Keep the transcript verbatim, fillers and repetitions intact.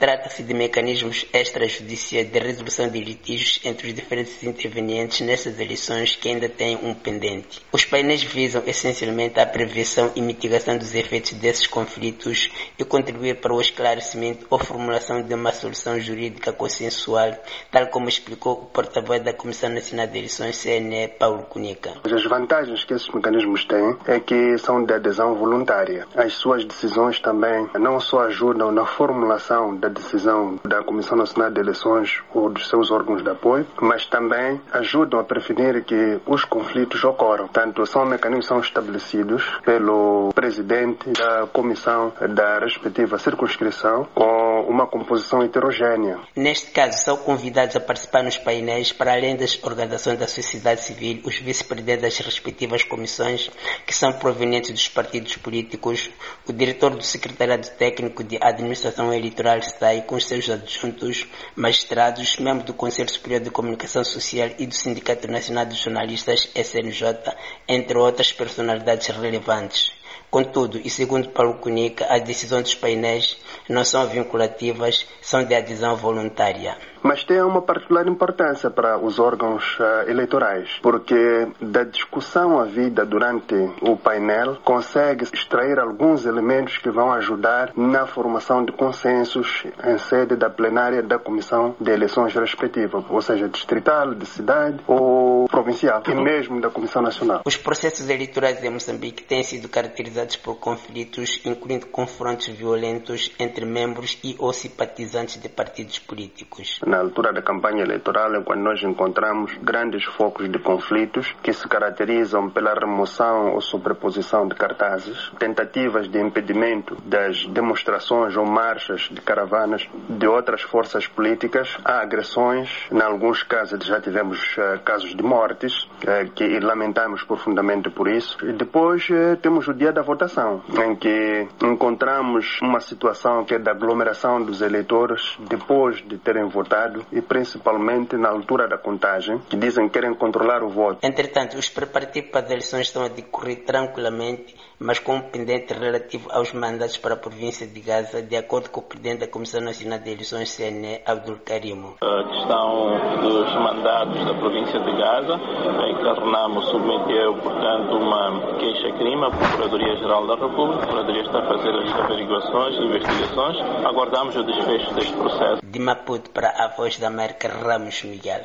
Trata-se de mecanismos extrajudiciais de resolução de litígios entre os diferentes intervenientes nessas eleições que ainda têm um pendente. Os painéis visam essencialmente a prevenção e mitigação dos efeitos desses conflitos e contribuir para o esclarecimento ou formulação de uma solução jurídica consensual, tal como explicou o porta-voz da Comissão Nacional de Eleições, C N E, Paulo Kunika. As vantagens que esses mecanismos têm é que são de adesão voluntária. As suas decisões também não só ajudam na formulação da decisão da Comissão Nacional de Eleições ou dos seus órgãos de apoio, mas também ajudam a prevenir que os conflitos ocorram. Tanto são mecanismos que são estabelecidos pelo presidente da comissão da respectiva circunscrição com uma composição heterogênea. Neste caso, são convidados a participar nos painéis, para além das organizações da sociedade civil, os vice-presidentes das respectivas comissões, que são provenientes dos partidos políticos, o diretor do Secretariado Técnico de Administração Eleitoral S T A I, com os seus adjuntos, magistrados, membros do Conselho Superior de Comunicação Social e do Sindicato Nacional de Jornalistas, S N J, entre outras personalidades relevantes. Contudo, e segundo Paulo Kunika, as decisões dos painéis não são vinculativas, são de adesão voluntária. Mas tem uma particular importância para os órgãos uh, eleitorais, porque da discussão havida durante o painel consegue extrair alguns elementos que vão ajudar na formação de consensos em sede da plenária da Comissão de Eleições respectiva, ou seja, distrital, de cidade ou provincial, e mesmo da Comissão Nacional. Os processos eleitorais em Moçambique têm sido caracterizados por conflitos, incluindo confrontos violentos entre membros e ou simpatizantes de partidos políticos. Na altura da campanha eleitoral é quando nós encontramos grandes focos de conflitos que se caracterizam pela remoção ou sobreposição de cartazes, tentativas de impedimento das demonstrações ou marchas de caravanas de outras forças políticas, há agressões, em alguns casos já tivemos uh, casos de mortes, uh, que lamentamos profundamente por isso. E depois uh, temos o dia da votação, em que encontramos uma situação que é da aglomeração dos eleitores depois de terem votado e principalmente na altura da contagem, que dizem que querem controlar o voto. Entretanto, os preparativos para as eleições estão a decorrer tranquilamente, mas com um pendente relativo aos mandatos para a província de Gaza, de acordo com o presidente da Comissão Nacional de Eleições, C N E, Abdul Karimo. A questão dos mandatos da província de Gaza, em que a Renamo submeteu, portanto, uma queixa-crime à Procuradoria-Geral da República. A Procuradoria está a fazer as averiguações e investigações. Aguardamos o desfecho deste processo. De Maputo para a Voz da América, Ramos Miguel.